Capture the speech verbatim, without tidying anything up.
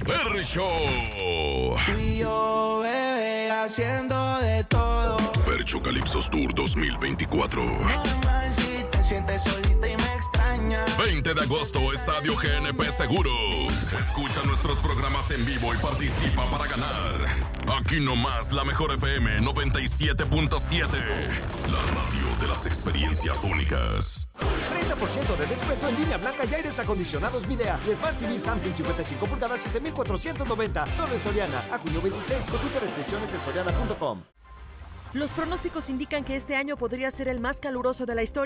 Ferry Show. Tú y yo, bebé, haciendo de todo. Fercho Calipsos Tour dos mil veinticuatro. Normal si te sientes solita y me extrañas. veinte de agosto, Estadio G N P Seguros. Escucha nuestros programas en vivo y participa para ganar. Aquí nomás la mejor F M noventa y siete punto siete. La radio de las experiencias únicas. treinta por ciento de descuento en línea blanca y aires acondicionados Midea. Y Smart T V Samsung cincuenta y cinco pulgadas siete mil cuatrocientos noventa. Solo en Soriana. A junio veintiséis. Consulta restricciones en soriana punto com. Los pronósticos indican que este año podría ser el más caluroso de la historia.